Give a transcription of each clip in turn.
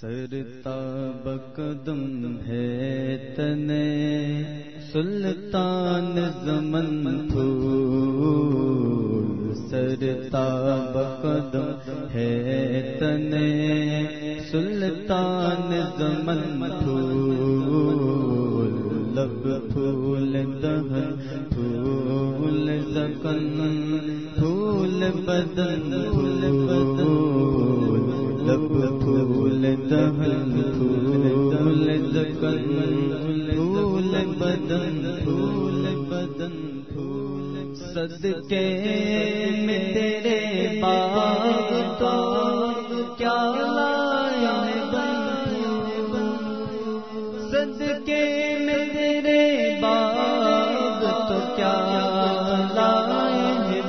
سرتاب قدم ہے تنے سلطان زمن پھول، سرتاب قدم ہے تنے سلطان زمن پھول، لب پھول دہن پھول زکن پھول بدن پھول لب پھول دہن پھول زکن پھول بدن پھول پھول صدقے میں تیرے باغ تو کیا لایا ہے صدقے میں تیرے باغ تو کیا لائے ہیں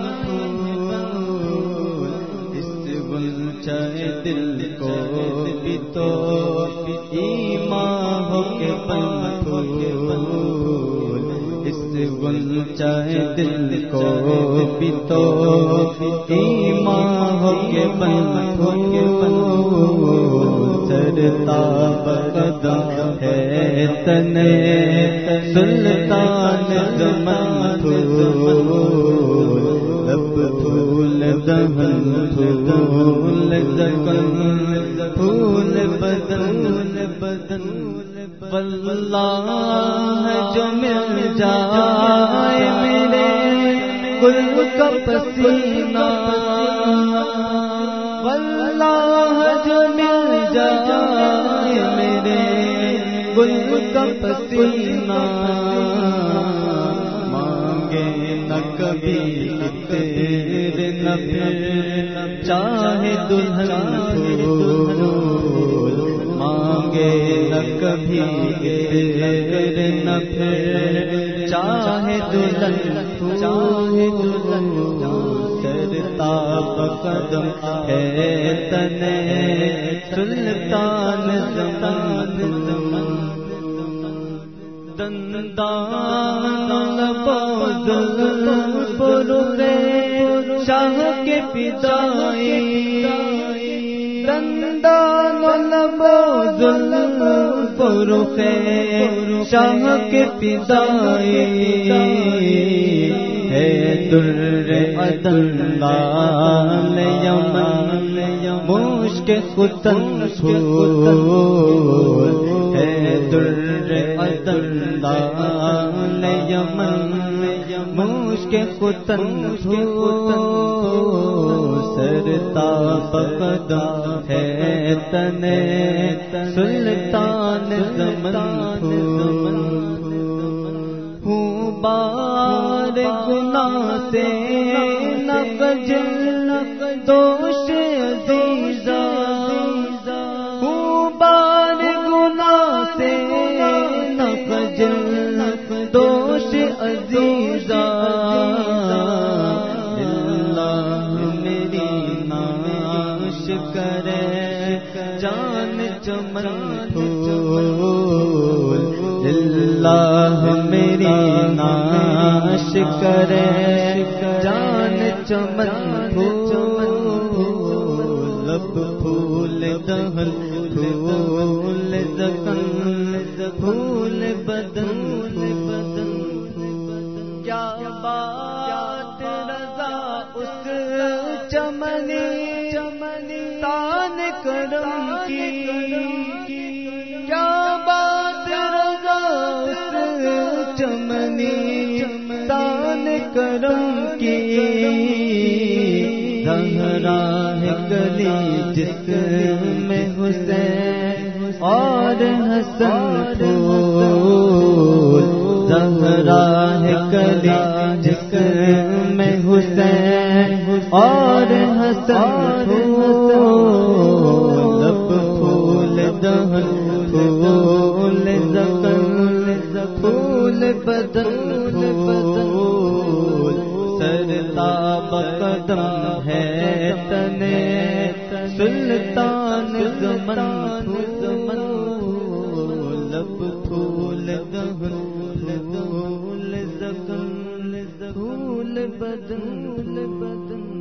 پھول، اس گلچہ دل کو بھی تو ایمان ہو کے پھول، اس گلچہ دل کو بھی تو ایمان ہو کے پھول، سرتاب قدم ہے تنے سلطان زمن پھول، لب پھول دہن پھول زکن پھول بدن واللہ جو مل جائے میرے گل کا پسینہ، واللہ جو مل جائے میرے گل کا پسینہ، مانگے نہ کبھی تیرے نہ پھر چاہے دلہن پھول، مانگے نہ کبھی تیرے نہ پھر چاہے دلہن پھول، سرتاب قدم ہے تنے سلطان زمن، دندان لبو زلف رخے شاہ کے فدائی، دندان لبو زلف رخے شاہ کے فدائی، ہے در عدن لال یمن مشک ختن پھول، ہے در عدن لال یمن مشک ختن پھول، سرتاب قدم ہے تنے سلطان زمن پھول، ہوں بار گناہ سے نہ خجل دوش عزیزا، ہوں بار گناہ سے نہ خجل دوش عزیزا، اللہ میری ناش کرے جان چمن پھول، اللہ میری ناش کرے جان چمن پھول، لب پھول دہن پھول زکن پھول بدن کیا بات رضا اس چمنی تان کرم کی، کیا بات رضا اس چمنی تان کرم کی، زہرا ہے گلی جس میں حسین اور حسن پھول، زہرا ہے گلی جس میں حسین اور حسن پھول، لب پھول دہن پھول زکن پھول بدن پھول، سرتاب قدم ہے تنے سلطان زمن پھول، لب پھول دہن پھول زکن پھول بدن